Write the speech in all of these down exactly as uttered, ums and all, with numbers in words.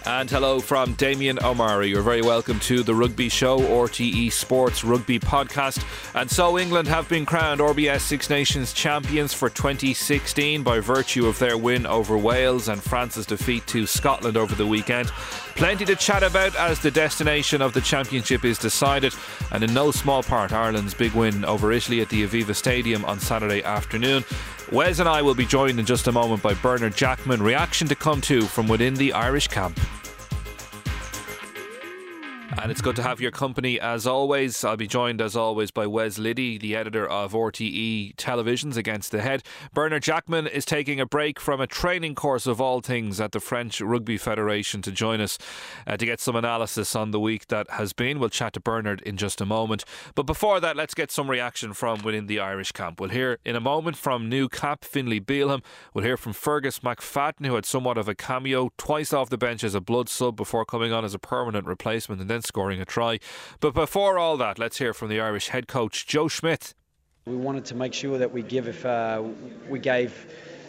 And hello from Damien O'Mara. You're very welcome to the Rugby Show, R T E Sports Rugby Podcast. And so England have been crowned R B S Six Nations champions for twenty sixteen by virtue of their win over Wales and France's defeat to Scotland over the weekend. Plenty to chat about as the destination of the championship is decided, and in no small part Ireland's big win over Italy at the Aviva Stadium on Saturday afternoon. Wes and I will be joined in just a moment by Bernard Jackman. Reaction to come to from within the Irish camp. And it's good to have your company as always. I'll be joined as always by Wes Liddy, the editor of R T E Television's Against the Head. Bernard Jackman is taking a break from a training course of all things at the French Rugby Federation to join us uh, to get some analysis on the week that has been. We'll chat to Bernard in just a moment. But before that, let's get some reaction from within the Irish camp. We'll hear in a moment from new cap Finlay Bealham. We'll hear from Fergus McFadden, who had somewhat of a cameo, twice off the bench as a blood sub before coming on as a permanent replacement and then scoring a try. But before all that, let's hear from the Irish head coach Joe Schmidt. We wanted to make sure that we give if uh, we gave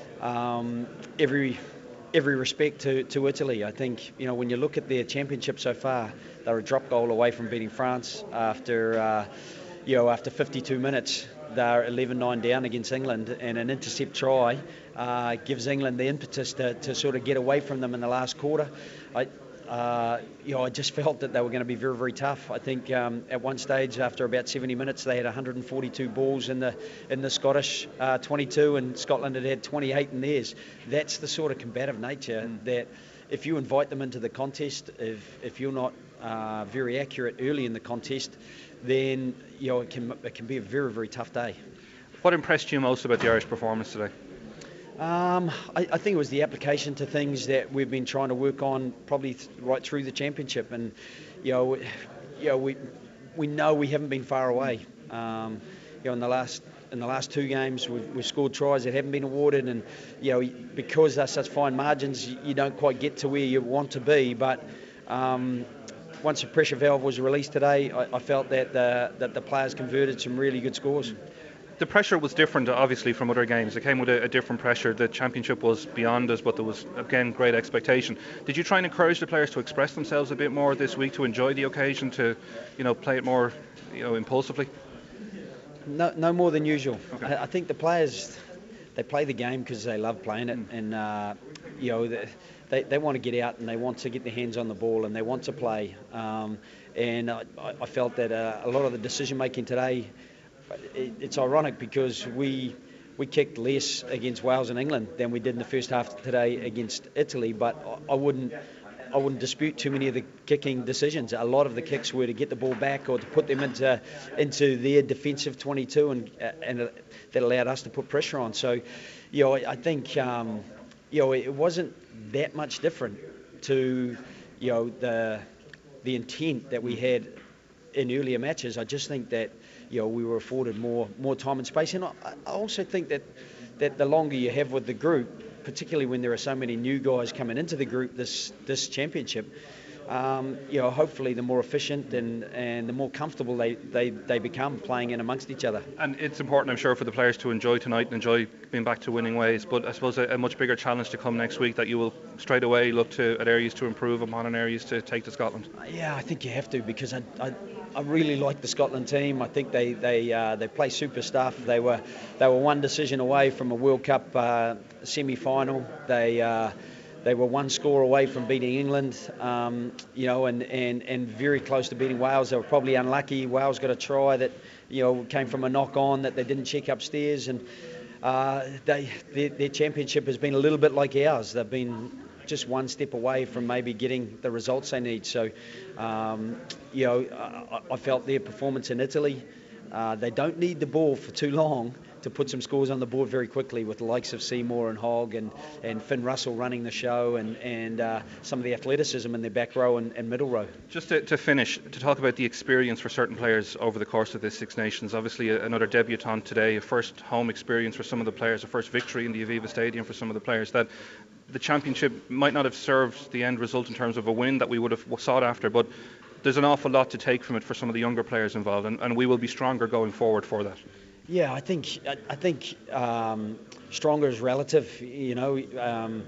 um, every every respect to, to Italy. I think, you know, when you look at their championship so far, they're a drop goal away from beating France after uh, you know after fifty-two minutes. They're eleven nine down against England, and an intercept try uh, gives England the impetus to, to sort of get away from them in the last quarter. I, Uh, you know, I just felt that they were going to be very, very tough. I think um, at one stage, after about seventy minutes, they had one hundred forty-two balls in the in the Scottish uh, twenty-two, and Scotland had had twenty-eight in theirs. That's the sort of combative nature mm. that if you invite them into the contest, if if you're not uh, very accurate early in the contest, then you know it can it can be a very, very tough day. What impressed you most about the Irish performance today? Um, I, I think it was the application to things that we've been trying to work on probably th- right through the championship, and you know, you know, we we know we haven't been far away. Um, you know, in the last in the last two games, we've, we've scored tries that haven't been awarded, and you know, because there's such fine margins, you, you don't quite get to where you want to be. But um, once the pressure valve was released today, I, I felt that the that the players converted some really good scores. The pressure was different, obviously, from other games. It came with a, a different pressure. The championship was beyond us, but there was, again, great expectation. Did you try and encourage the players to express themselves a bit more this week, to enjoy the occasion, to, you know, play it more, you know, impulsively? No, no more than usual. Okay. I, I think the players, they play the game because they love playing it, mm. and uh, you know, they they want to get out and they want to get their hands on the ball and they want to play. Um, and I, I felt that uh, a lot of the decision making today. It's ironic because we we kicked less against Wales and England than we did in the first half today against Italy, but I wouldn't I wouldn't dispute too many of the kicking decisions. A lot of the kicks were to get the ball back or to put them into into their defensive twenty-two, and and that allowed us to put pressure on. So, you know, I think um, you know it wasn't that much different to you know the the intent that we had in earlier matches. I just think that. You know, we were afforded more more time and space, and I, I also think that that the longer you have with the group, particularly when there are so many new guys coming into the group this this championship, um, you know, hopefully the more efficient and, and the more comfortable they, they, they become playing in amongst each other. And it's important, I'm sure, for the players to enjoy tonight and enjoy being back to winning ways. But I suppose a, a much bigger challenge to come next week that you will straight away look to at areas to improve upon and areas to take to Scotland. Yeah, I think you have to, because I. I I really like the Scotland team. I think they they uh, they play super stuff. They were they were one decision away from a World Cup uh, semi-final. They uh, they were one score away from beating England. Um, you know, and, and, and very close to beating Wales. They were probably unlucky. Wales got a try that you know came from a knock on that they didn't check upstairs, and uh, they their, their championship has been a little bit like ours. They've been just one step away from maybe getting the results they need. So, um, you know, I, I felt their performance in Italy, uh, they don't need the ball for too long to put some scores on the board very quickly, with the likes of Seymour and Hogg and, and Finn Russell running the show, and, and uh, some of the athleticism in their back row and, and middle row. Just to, to finish, to talk about the experience for certain players over the course of this Six Nations. Obviously a, another debutant today, a first home experience for some of the players, a first victory in the Aviva Stadium for some of the players. That the championship might not have served the end result in terms of a win that we would have sought after, but there's an awful lot to take from it for some of the younger players involved, and, and we will be stronger going forward for that. Yeah, I think I, I think um, stronger is relative, you know, um,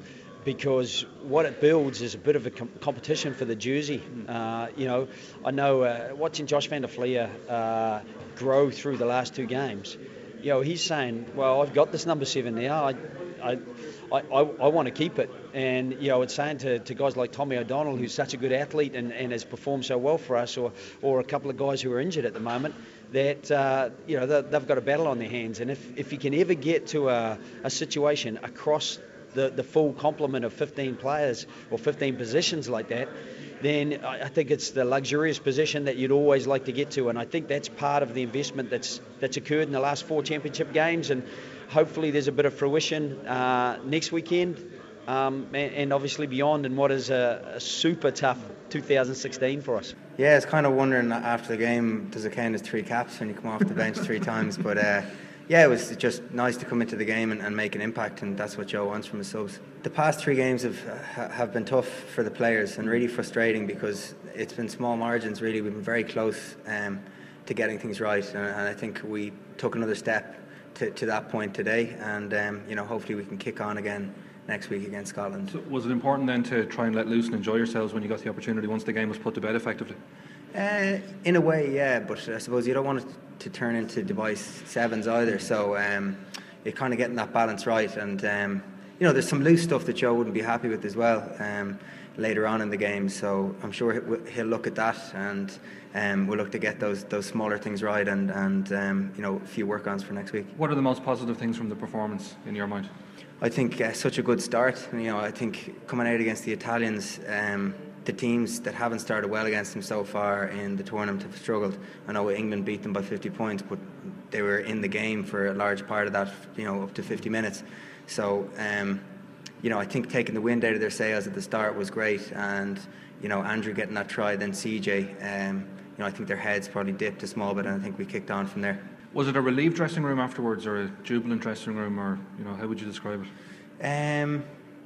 because what it builds is a bit of a com- competition for the jersey. Uh, you know, I know uh, watching Josh van der Flier uh, grow through the last two games, you know, he's saying, well, I've got this number seven now. I, I, I, I, I want to keep it. And, you know, it's saying to, to guys like Tommy O'Donnell, who's such a good athlete and, and has performed so well for us, or, or a couple of guys who are injured at the moment, that, uh, you know, they've got a battle on their hands. And if, if you can ever get to a, a situation across the, the full complement of fifteen players or fifteen positions like that, then I think it's the luxurious position that you'd always like to get to. And I think that's part of the investment that's that's occurred in the last four championship games. And hopefully there's a bit of fruition uh, next weekend um, and, and obviously beyond in what is a, a super tough two thousand sixteen for us. Yeah, it's kind of wondering after the game, does it count as three caps when you come off the bench three times? But uh, yeah, it was just nice to come into the game and, and make an impact, and that's what Joe wants from his subs. The past three games have have been tough for the players and really frustrating because it's been small margins. Really, we've been very close um, to getting things right, and, and I think we took another step to, to that point today. And um, you know, hopefully we can kick on again next week against Scotland. So was it important then to try and let loose and enjoy yourselves when you got the opportunity once the game was put to bed effectively? Uh, in a way, yeah, but I suppose you don't want it to turn into device sevens either, so um, you're kind of getting that balance right. And um, you know, there's some loose stuff that Joe wouldn't be happy with as well um, later on in the game, so I'm sure he'll look at that, and um, we'll look to get those those smaller things right, and, and um, you know, a few work-ons for next week. What are the most positive things from the performance in your mind? I think uh, such a good start. You know, I think coming out against the Italians, um, the teams that haven't started well against them so far in the tournament have struggled. I know England beat them by fifty points, but they were in the game for a large part of that, you know, up to fifty minutes. So, um, you know, I think taking the wind out of their sails at the start was great, and you know, Andrew getting that try, then C J. Um, you know, I think their heads probably dipped a small bit, and I think we kicked on from there. Was it a relieved dressing room afterwards, or a jubilant dressing room, or you know, how would you describe it? Um,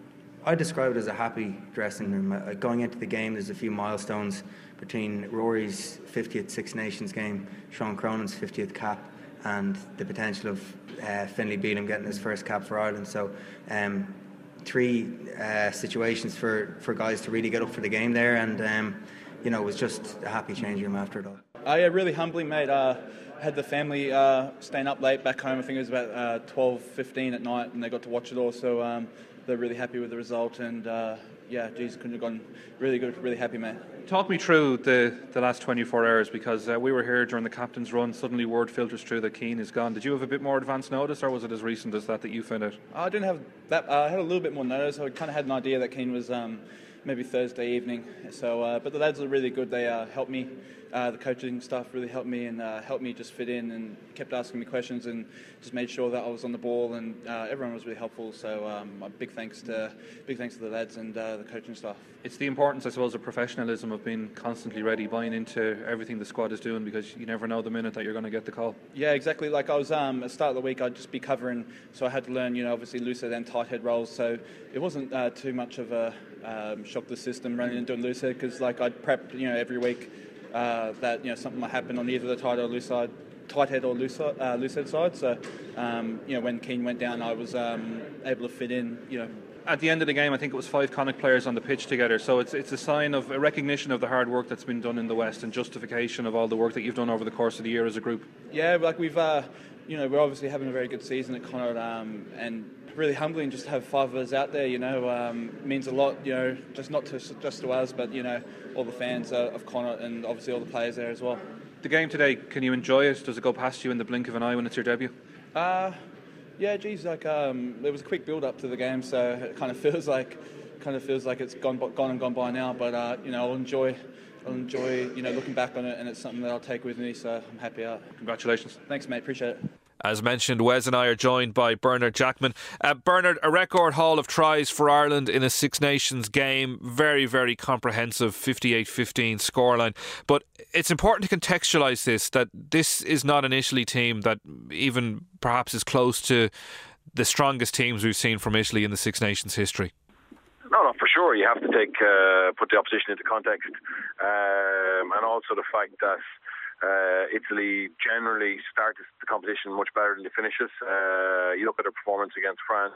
I describe it as a happy dressing room. Uh, going into the game, there's a few milestones between Rory's fiftieth Six Nations game, Sean Cronin's fiftieth cap, and the potential of uh, Finlay Bealham getting his first cap for Ireland. So, um, three uh, situations for, for guys to really get up for the game there, and um, you know, it was just a happy changing room after it all. Uh, yeah, really humbling, mate. Uh, had the family uh, staying up late back home. I think it was about uh, twelve fifteen at night, and they got to watch it all. So um, they're really happy with the result, and uh, yeah, geez, couldn't have gone really good. Really happy, mate. Talk me through the, the last twenty-four hours, because uh, we were here during the captain's run. Suddenly word filters through that Keane is gone. Did you have a bit more advance notice, or was it as recent as that that you found out? I didn't have that. Uh, I had a little bit more notice. I kind of had an idea that Keane was um, maybe Thursday evening. So, uh, but the lads are really good. They uh, helped me. Uh, the coaching staff really helped me and uh, helped me just fit in, and kept asking me questions and just made sure that I was on the ball, and uh, everyone was really helpful. So um, a big thanks to big thanks to the lads and uh, the coaching staff. It's the importance, I suppose, of professionalism, of being constantly ready, buying into everything the squad is doing, because you never know the minute that you're going to get the call. Yeah, exactly. Like I was um, at the start of the week, I'd just be covering, so I had to learn, you know, obviously loose head and tight head roles. So it wasn't uh, too much of a um, shock to the system running and doing loose head, because like I'd prep, you know, every week. Uh, that, you know, something might happen on either the tight or loose side, tight head or loose, uh, loose head side. So, um, you know, when Keane went down, I was um, able to fit in. You know, at the end of the game, I think it was five Connacht players on the pitch together. So it's it's a sign of a recognition of the hard work that's been done in the West, and justification of all the work that you've done over the course of the year as a group. Yeah, like we've, uh, you know, we're obviously having a very good season at Connacht, um, and really humbling just to have five of us out there. You know, um, means a lot. You know, just not to just to us, but you know, all the fans uh, of Connacht, and obviously all the players there as well. The game today, can you enjoy it? Does it go past you in the blink of an eye when it's your debut? Uh, yeah, geez, like um, there was a quick build up to the game, so it kind of feels like, kind of feels like it's gone, gone and gone by now. But uh, you know, I'll enjoy, I'll enjoy, you know, looking back on it, and it's something that I'll take with me. So I'm happy out. Congratulations. Thanks, mate. Appreciate it. As mentioned, Wes and I are joined by Bernard Jackman. Uh, Bernard, a record haul of tries for Ireland in a Six Nations game. Very, very comprehensive fifty-eight fifteen scoreline. But it's important to contextualise this, that this is not an Italy team that even perhaps is close to the strongest teams we've seen from Italy in the Six Nations history. No, no, for sure. You have to take uh, put the opposition into context, um, and also the fact that Uh, Italy generally start the competition much better than they finish it. Uh, you look at their performance against France,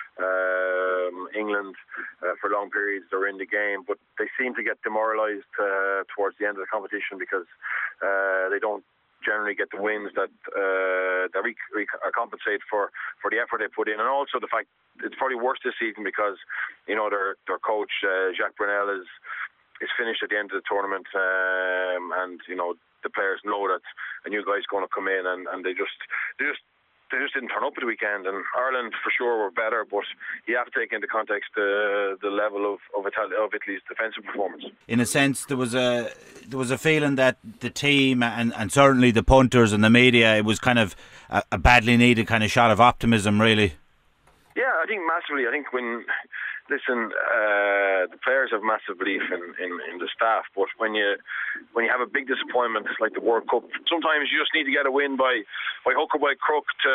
um, England, uh, for long periods they're in the game, but they seem to get demoralised uh, towards the end of the competition because uh, they don't generally get the wins that uh, that re- re- compensate for, for the effort they put in, and also the fact it's probably worse this season because you know their their coach uh, Jacques Brunel is is finished at the end of the tournament, um, and you know the players know that a new guy's going to come in, and, and they just they just they just didn't turn up at the weekend. And Ireland for sure were better, but you have to take into context the the level of of, Itali- of Italy's defensive performance. In a sense, there was a there was a feeling that the team and, and certainly the punters and the media, it was kind of a, a badly needed kind of shot of optimism, really. Yeah, I think massively. I think when listen, uh, the players have massive belief in, in, in the staff, but when you when you have a big disappointment like the World Cup, sometimes you just need to get a win by, by hook or by crook to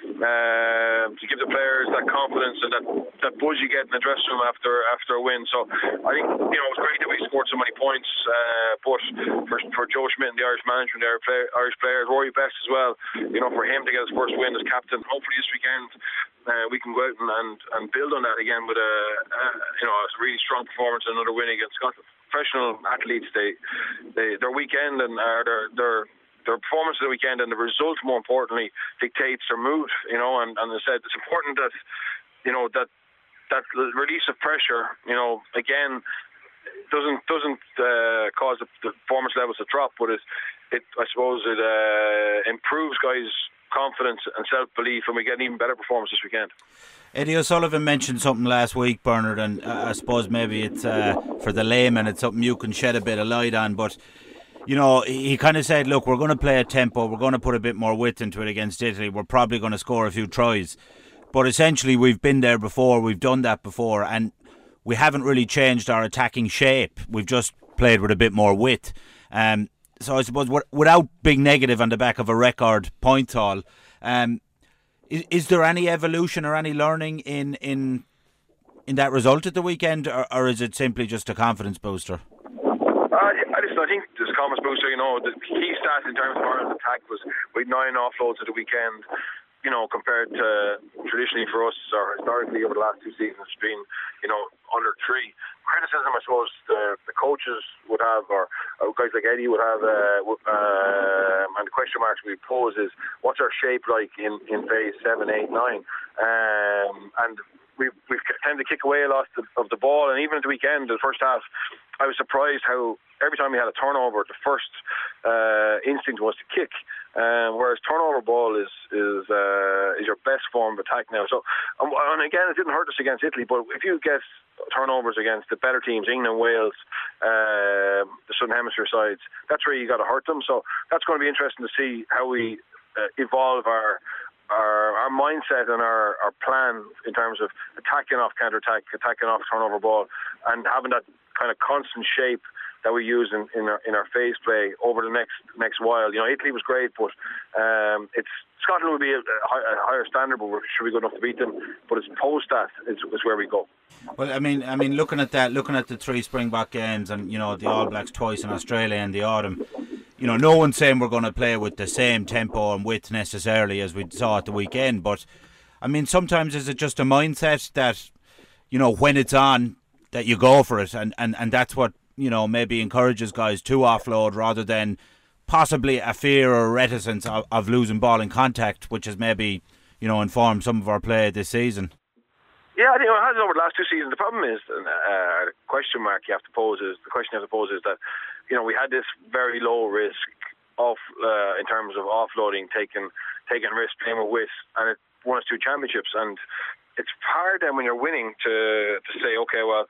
uh, to give the players that confidence and that, that buzz you get in the dressing room after after a win. So I think you know it's great that we scored so many points, uh, but for, for Joe Schmidt and the Irish management, the Irish players, Rory Best as well, you know, for him to get his first win as captain, hopefully this weekend uh, we can go out and, and, and build on that again with a Uh, you know, it's a really strong performance and another win against Scotland. Professional athletes, they, they their weekend and uh, their their their performance of the weekend and the result, more importantly, dictates their mood. You know, and, and as I said, it's important that you know that that release of pressure, you know, again, doesn't doesn't uh, cause the, the performance levels to drop, but it, it I suppose it uh, improves guys' confidence and self-belief, and we get an even better performance this weekend. Eddie O'Sullivan mentioned something last week, Bernard, and uh, I suppose maybe it's uh, for the layman, it's something you can shed a bit of light on, but you know, he kind of said, look, we're going to play a tempo, we're going to put a bit more width into it against Italy, we're probably going to score a few tries, but essentially we've been there before, we've done that before, and we haven't really changed our attacking shape, we've just played with a bit more width. Um, so I suppose without big negative on the back of a record point haul, um, Is, is there any evolution or any learning in in, in that result at the weekend, or, or is it simply just a confidence booster? Uh, I, listen, I think this confidence booster, you know, the key stat in terms of Ireland's attack was we had nine offloads at the weekend. You know, compared to traditionally for us or historically over the last two seasons, it's been, you know, under three. Criticism, I suppose, the, the coaches would have, or, or guys like Eddie would have, uh, uh, and the question marks we pose is, what's our shape like in, in phase seven, eight, nine? Um, and we've, we've tended to kick away a lot of, of the ball, and even at the weekend, the first half, I was surprised how every time we had a turnover, the first uh, instinct was to kick. Um, whereas turnover ball is is uh, is your best form of attack now. So, um, and again, it didn't hurt us against Italy. But if you get turnovers against the better teams, England, Wales, uh, the Southern Hemisphere sides, that's where you got to hurt them. So that's going to be interesting to see how we uh, evolve our. Our, our mindset and our, our plan in terms of attacking off counter-attack, attacking off turnover ball, and having that kind of constant shape that we use in, in our in our phase play over the next next while. You know, Italy was great, but um, it's Scotland will be a, a higher standard, but we're sure we're good enough to beat them. But it's post that is, is where we go. Well, I mean, I mean, looking at that, looking at the three Springbok games, and you know, the All Blacks twice in Australia in the autumn. You know, no one's saying we're going to play with the same tempo and width necessarily as we saw at the weekend, but I mean, sometimes is it just a mindset that, you know, when it's on, that you go for it, and, and, and that's what, you know, maybe encourages guys to offload rather than possibly a fear or reticence of, of losing ball in contact, which has maybe, you know, informed some of our play this season. Yeah, I think it has over the last two seasons. The problem is, uh, the question mark you have to pose is, the question you have to pose is that, you know, we had this very low risk off uh, in terms of offloading, taking taking risk, playing with width, and it won us two championships. And it's hard then when you're winning to to say, okay, well,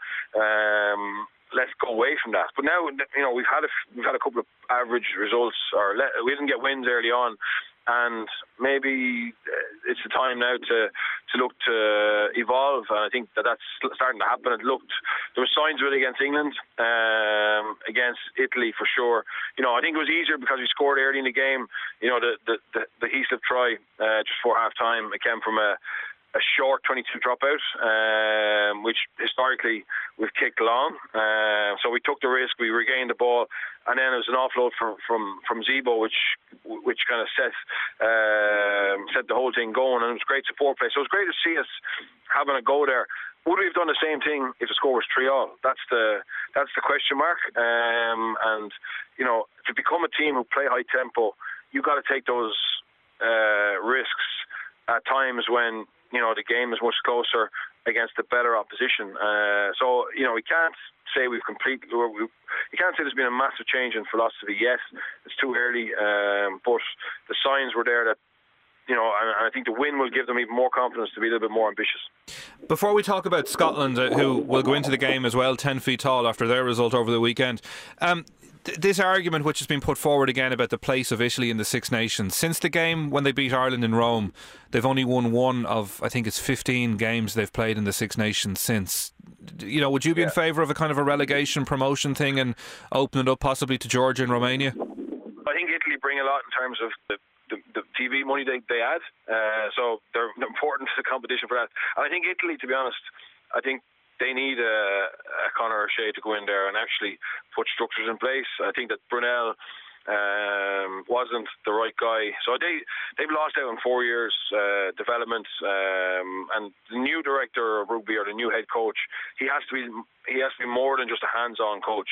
um, let's go away from that. But now, you know, we've had a we've had a couple of average results, or let, we didn't get wins early on. And maybe it's the time now to, to look to evolve. And I think that that's starting to happen. It looked, there were signs of it against England, um, against Italy for sure. You know, I think it was easier because we scored early in the game. You know, the the, the, the Heaslip try uh, just before half time, it came from a a short twenty-two dropout, um, which historically we've kicked long. Uh, so we took the risk, we regained the ball, and then it was an offload from from, from Zebo, which which kind of set uh, set the whole thing going, and it was great support play. So it was great to see us having a go there. Would we have done the same thing if the score was three all? That's the that's the question mark. Um, and you know, to become a team who play high tempo, you got to take those uh, risks at times when you know the game is much closer against the better opposition. Uh, so you know, we can't say we've completely. We, you can't say there's been a massive change in philosophy. Yes, it's too early, um, but the signs were there that. You know, and I think the win will give them even more confidence to be a little bit more ambitious. Before we talk about Scotland, uh, who will go into the game as well, ten feet tall after their result over the weekend, um, th- this argument which has been put forward again about the place of Italy in the Six Nations, since the game when they beat Ireland in Rome, they've only won one of, I think it's fifteen games they've played in the Six Nations since. You know, would you be yeah. in favour of a kind of a relegation promotion thing and open it up possibly to Georgia and Romania? I think Italy bring a lot in terms of the The, the T V money they, they add, uh, so they're important to the competition for that. And I think Italy, to be honest, I think they need a, a Conor O'Shea to go in there and actually put structures in place. I think that Brunel um, wasn't the right guy, so they they've lost out in four years uh, development. Um, and the new director of rugby or the new head coach, he has to be he has to be more than just a hands-on coach.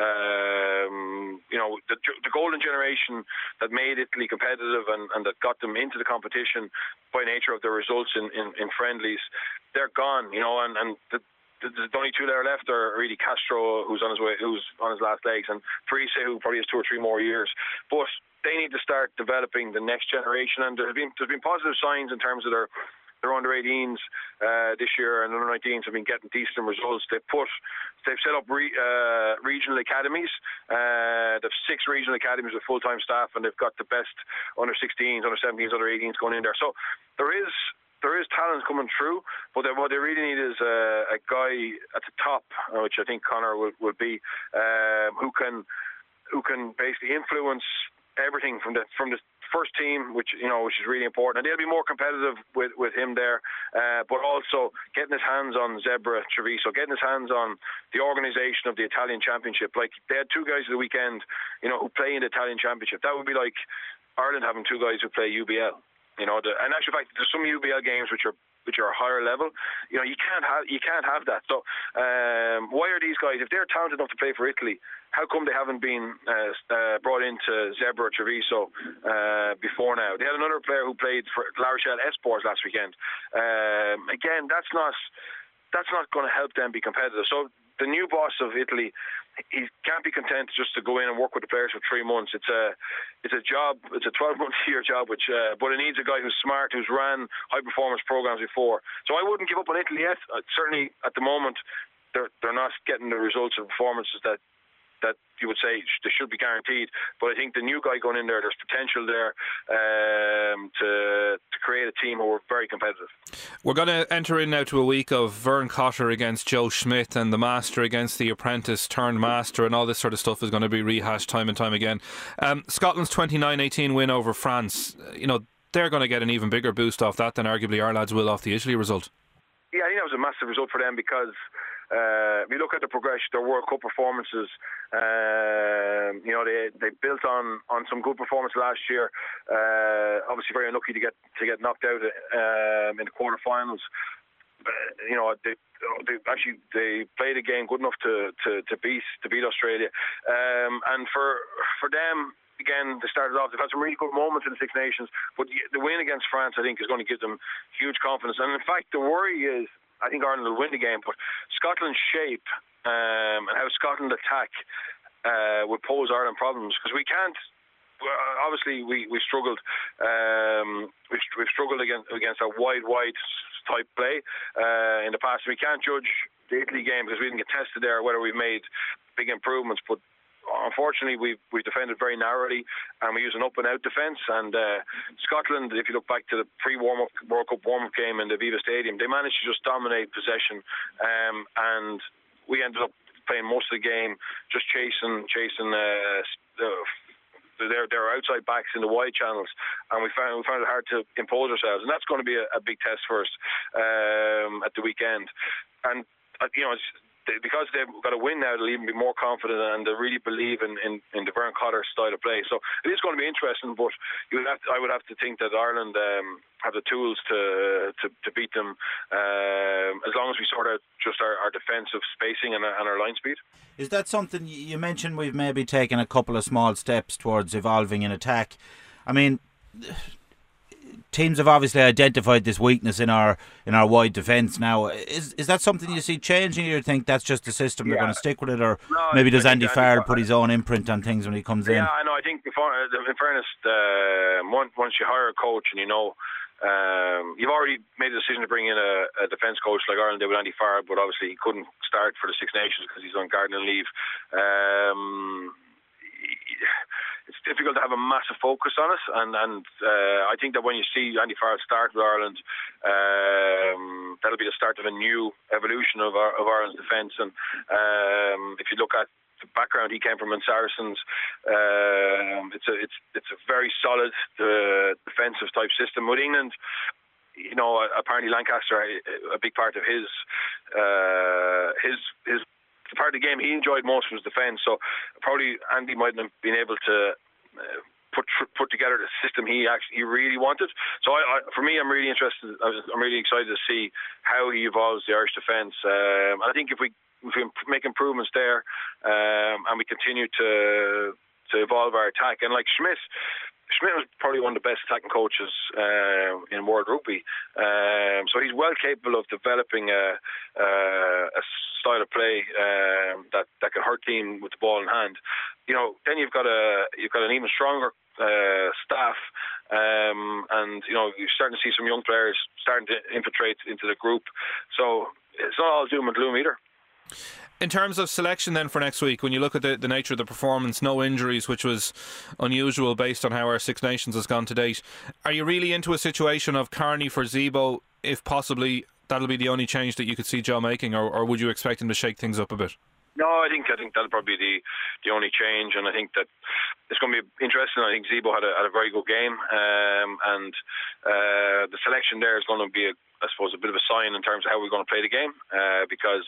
Um, you know, the, the golden generation that made Italy competitive and, and that got them into the competition by nature of their results in, in, in friendlies, they're gone. You know, and and the, the only two that are left are really Castro, who's on his way, who's on his last legs, and Parise, who probably has two or three more years. But they need to start developing the next generation, and there's been there's been positive signs in terms of their their under eighteens uh, this year, and under nineteens have been getting decent results. They've put they've set up re, uh, regional academies. Uh, they've six regional academies with full time staff, and they've got the best under sixteens, under seventeens, under eighteens going in there. So there is. There is talent coming through, but they, what they really need is a, a guy at the top, which I think Conor will, will be, um, who can who can basically influence everything from the from the first team, which you know, which is really important. And they'll be more competitive with, with him there, uh, but also getting his hands on Zebra Treviso, getting his hands on the organisation of the Italian Championship. Like they had two guys at the weekend, you know, who play in the Italian Championship. That would be like Ireland having two guys who play U B L. You know, the, and actually, in fact, there's some U B L games which are which are higher level. You know, you can't have you can't have that. So, um, why are these guys, if they're talented enough to play for Italy, how come they haven't been uh, uh, brought into Zebra or Treviso uh, before now? They had another player who played for La Rochelle Esports last weekend. Um, again, that's not that's not going to help them be competitive. So the new boss of Italy, he can't be content just to go in and work with the players for three months. It's a, it's a job. It's a twelve-month year job, which, uh, but it needs a guy who's smart, who's ran high-performance programs before. So I wouldn't give up on Italy yet. Uh, certainly, at the moment, they're they're not getting the results of performances that that you would say they should be guaranteed. But I think the new guy going in there, there's potential there um, to to create a team who are very competitive. We're going to enter in now to a week of Vern Cotter against Joe Schmidt and the Master against the Apprentice turned Master, and all this sort of stuff is going to be rehashed time and time again. Um, Scotland's twenty-nine eighteen win over France, you know, they're going to get an even bigger boost off that than arguably our lads will off the Italy result. Yeah, I think that was a massive result for them because Uh, if you look at the progression, their World Cup performances, um, you know, they they built on, on some good performance last year. Uh, obviously, very unlucky to get to get knocked out um, in the quarterfinals. Uh, you know, they, they actually they played a game good enough to, to, to beat to beat Australia. Um, and for for them, again, they started off. They've had some really good moments in the Six Nations, but the win against France, I think, is going to give them huge confidence. And in fact, the worry is, I think Ireland will win the game, but Scotland's shape um, and how Scotland attack uh, would pose Ireland problems, because we can't. Uh, obviously, we we struggled. Um, we've, we've struggled against against a wide, wide type play uh, in the past. We can't judge the Italy game because we didn't get tested there whether we've made big improvements, but unfortunately, we've, we've defended very narrowly, and we use an up-and-out defence. And uh, Scotland, if you look back to the pre-warm-up World Cup warm-up game in the Aviva Stadium, they managed to just dominate possession, um, and we ended up playing most of the game just chasing chasing uh, the, they're, they're outside backs in the wide channels, and we found, we found it hard to impose ourselves. And that's going to be a, a big test for us um, at the weekend. And, uh, you know, it's, because they've got a win now, they'll even be more confident, and they really believe in, in, in the Vern Cotter style of play. So it is going to be interesting, but you would have to, I would have to think that Ireland um, have the tools to to, to beat them um, as long as we sort out just our, our defensive spacing and, and our line speed. Is that something you mentioned? We've maybe taken a couple of small steps towards evolving in attack. I mean, teams have obviously identified this weakness in our in our wide defence now. Is is that something you see changing, or you think that's just the system, they're yeah. going to stick with it, or no, maybe does Andy Farrell put his own imprint on things when he comes yeah, in? Yeah, I know. I think before, in fairness, uh, once, once you hire a coach and you know um, you've already made the decision to bring in a, a defence coach like Ireland did with Andy Farrell, but obviously he couldn't start for the Six Nations because he's on gardening leave. Um, It's difficult to have a massive focus on it, and and uh, I think that when you see Andy Farrell start with Ireland, um, that'll be the start of a new evolution of our, of Ireland's defence. And um, if you look at the background he came from in Saracens, um, it's a it's it's a very solid uh, defensive type system. With England, you know, apparently Lancaster, a big part of his uh, his his. The part of the game he enjoyed most was defence, so probably Andy mightn't have been able to uh, put put together the system he actually he really wanted. So I, I, for me, I'm really interested. I'm really excited to see how he evolves the Irish defence. Um, I think if we if we make improvements there um, and we continue to to evolve our attack, and like Schmidt. Schmidt was probably one of the best attacking coaches uh, in World Rugby. Um, so he's well capable of developing a, a, a style of play um, that that can hurt team with the ball in hand. You know, then you've got a you've got an even stronger uh, staff, um, and you know you're starting to see some young players starting to infiltrate into the group. So it's not all doom and gloom either. In terms of selection then for next week, when you look at the, the nature of the performance, no injuries, which was unusual based on how our Six Nations has gone to date, are you really into a situation of Carney for Zebo, if possibly that'll be the only change that you could see Joe making, or, or would you expect him to shake things up a bit? No, I think I think that'll probably be the, the only change, and I think that it's going to be interesting. I think Zebo had a, had a very good game, um, and uh, the selection there is going to be, a, I suppose, a bit of a sign in terms of how we're going to play the game, uh, because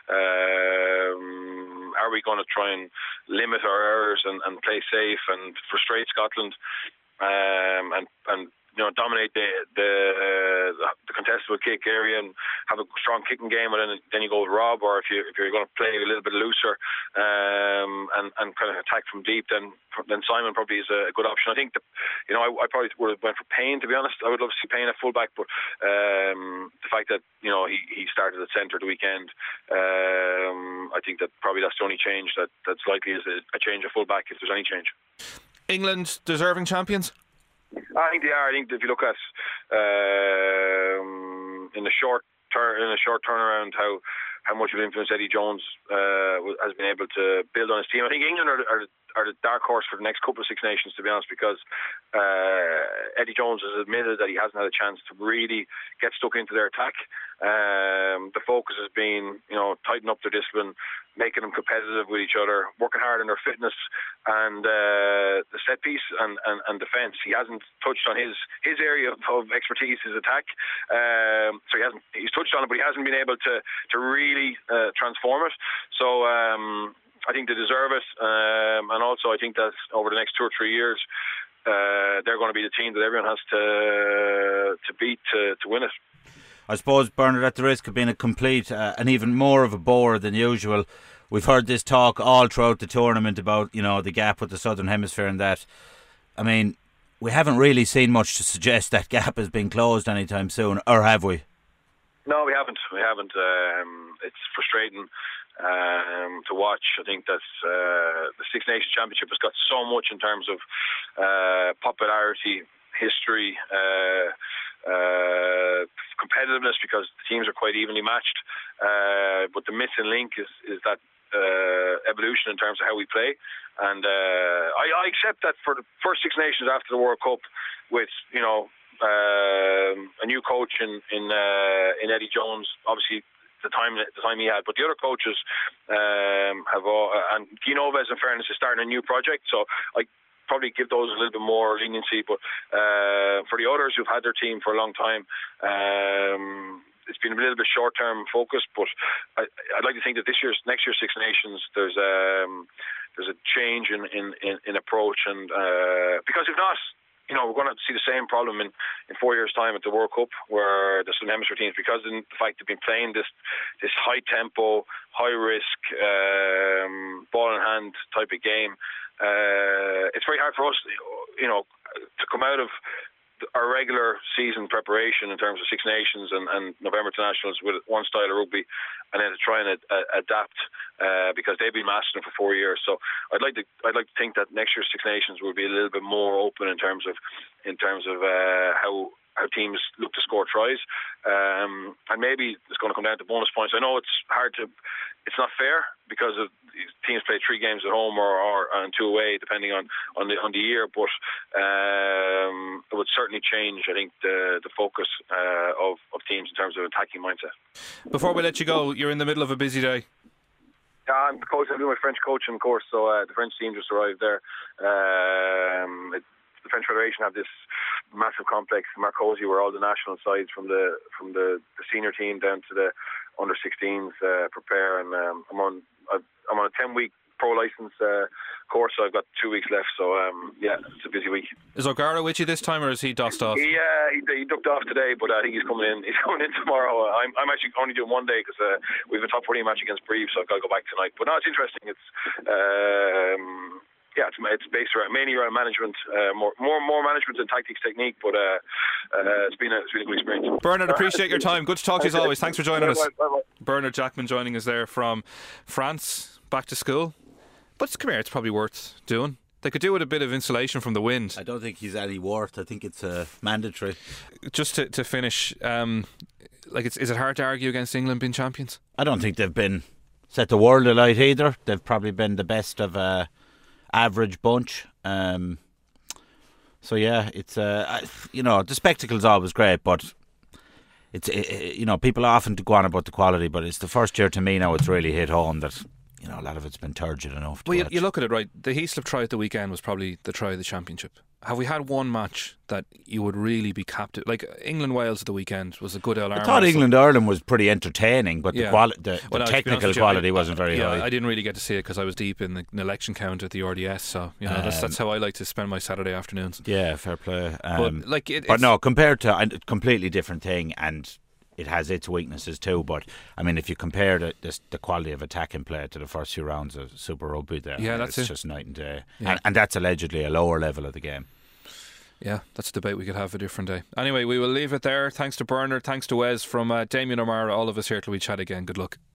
um, are we going to try and limit our errors and, and play safe and frustrate Scotland, um, and and you know, dominate the the, uh, the contestable kick area and have a strong kicking game, and then then you go with Rob, or if you if you're going to play a little bit looser um, and and kind of attack from deep, then then Simon probably is a good option. I think that, you know, I, I probably would have went for Payne, to be honest. I would love to see Payne at fullback, but um, the fact that, you know, he, he started at centre the weekend, um, I think that probably that's the only change that that's likely is a, a change of fullback, if there's any change. England deserving champions? I think they are. I think if you look at um, in the short turn, in a short turnaround, how how much of an influence Eddie Jones uh, has been able to build on his team. I think England are, are are the dark horse for the next couple of Six Nations, to be honest, because uh, Eddie Jones has admitted that he hasn't had a chance to really get stuck into their attack. Um, the focus has been, you know, tighten up their discipline, making them competitive with each other, working hard on their fitness and uh, the set piece and, and, and defence. He hasn't touched on his his area of, of expertise, his attack. Um, so he hasn't. He's touched on it, but he hasn't been able to to really uh, transform it. So. Um, I think they deserve it, um, and also I think that over the next two or three years, uh, they're going to be the team that everyone has to to beat to, to win it. I suppose, Bernard, at the risk of being a complete uh, and even more of a bore than usual, we've heard this talk all throughout the tournament about, you know, the gap with the Southern Hemisphere and that. I mean, we haven't really seen much to suggest that gap has been closed anytime soon, or have we? No, we haven't. We haven't. Um, it's frustrating um, to watch. I think that uh, the Six Nations Championship has got so much in terms of uh, popularity, history, uh, uh, competitiveness, because the teams are quite evenly matched. Uh, but the missing link is, is that uh, evolution in terms of how we play. And uh, I, I accept that for the first Six Nations after the World Cup, with, you know, Um, a new coach in in, uh, in Eddie Jones, obviously the time the time he had, but the other coaches um, have all, uh, and Guy Noves, in fairness, is starting a new project. So I probably give those a little bit more leniency. But uh, for the others who've had their team for a long time, um, it's been a little bit short-term focused. But I, I'd like to think that this year's next year's Six Nations, there's um, there's a change in in, in, in approach, and uh, because if not, you know, we're going to see the same problem in, in four years' time at the World Cup, where the Southern Hemisphere teams, because of the fact they've been playing this this high tempo, high risk, um, ball in hand type of game, uh, it's very hard for us, you know, to come out of our regular season preparation in terms of Six Nations and, and November Internationals with one style of rugby, and then to try and uh, adapt uh, because they've been mastering for four years. So I'd like to I'd like to think that next year's Six Nations will be a little bit more open in terms of in terms of uh, how how teams look to score tries, um, and maybe it's going to come down to bonus points. I know it's hard to, it's not fair because of teams play three games at home or, or and two away, depending on, on the on the year. But um, it would certainly change, I think, the the focus uh, of of teams in terms of attacking mindset. Before we let you go, you're in the middle of a busy day. Yeah, I'm the coach. I'm doing my French coaching course, so uh, the French team just arrived there. Um, it, the French Federation have this massive complex in Marcosi where all the national sides from the from the, the senior team down to the under sixteens uh, prepare, and um, I'm on I've, I'm on a ten week pro license uh, course, so I've got two weeks left. So um, yeah, it's a busy week. Is O'Gara with you this time, or is he dossed off? He uh, he, he ducked off today, but I think he's coming in. He's coming in tomorrow. I'm I'm actually only doing one day because uh, we have a top fourteen match against Brive, so I've got to go back tonight. But no, it's interesting. It's um, Yeah, it's, it's based around mainly around management, uh, more more more management and tactics technique. But uh, uh, it's been a it's been a good experience. Bernard, appreciate your time. Good to talk to you as always. Thanks for joining us. Bye, bye, bye. Bernard Jackman joining us there from France, back to school. But come here, it's probably worth doing. They could do with a bit of insulation from the wind. I don't think he's any worth. I think it's uh, mandatory. Just to to finish, um, like, it's, is it hard to argue against England being champions? I don't think they've been set the world alight either. They've probably been the best of a average bunch. Um, so yeah, it's uh, you know, the spectacle's always great, but it's it, you know, people often go on about the quality, but it's the first year to me now it's really hit home that, you know, a lot of it's been turgid enough to well, you, watch. you look at it, right, the Heaslip try at the weekend was probably the try of the championship. Have we had one match that you would really be captive? Like England-Wales at the weekend was a good alarm. I thought England-Ireland was pretty entertaining, but yeah. the, quali- the, the well, no, technical you, quality I, wasn't very yeah, high. I didn't really get to see it because I was deep in the, an election count at the R D S, so you know um, that's, that's how I like to spend my Saturday afternoons. Yeah, fair play. Um, but like, it, but no, compared to a completely different thing, and it has its weaknesses too. But I mean, if you compare the the, the quality of attacking play to the first few rounds of Super Rugby, there, yeah, I mean, that's it's it. just night and day, yeah. and, and that's allegedly a lower level of the game. Yeah, that's a debate we could have a different day. Anyway, we will leave it there. Thanks to Bernard, thanks to Wes, from uh, Damien O'Mara, all of us here till we chat again. Good luck.